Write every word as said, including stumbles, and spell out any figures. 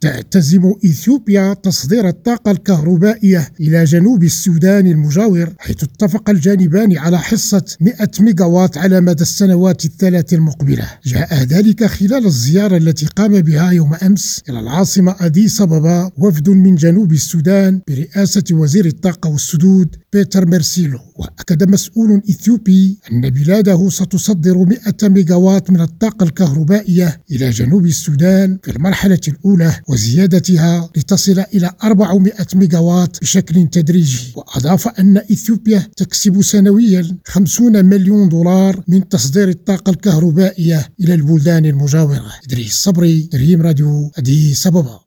تعتزم إثيوبيا تصدير الطاقة الكهربائية إلى جنوب السودان المجاور، حيث اتفق الجانبان على حصة مئة ميجاوات على مدى السنوات الثلاث المقبلة. جاء ذلك خلال الزيارة التي قام بها يوم أمس إلى العاصمة أديس أبابا وفد من جنوب السودان برئاسة وزير الطاقة والسدود بيتر ميرسيلو. وأكد مسؤول إثيوبي أن بلاده ستصدر مئة ميجاوات من الطاقة الكهربائية إلى جنوب السودان في المرحلة الأولى، وزيادتها لتصل إلى أربعمئة ميجاوات بشكل تدريجي. وأضاف أن إثيوبيا تكسب سنويا خمسين مليون دولار من تصدير الطاقة الكهربائية إلى البلدان المجاورة. إدريس صبري، دريم راديو، أديس أبابا.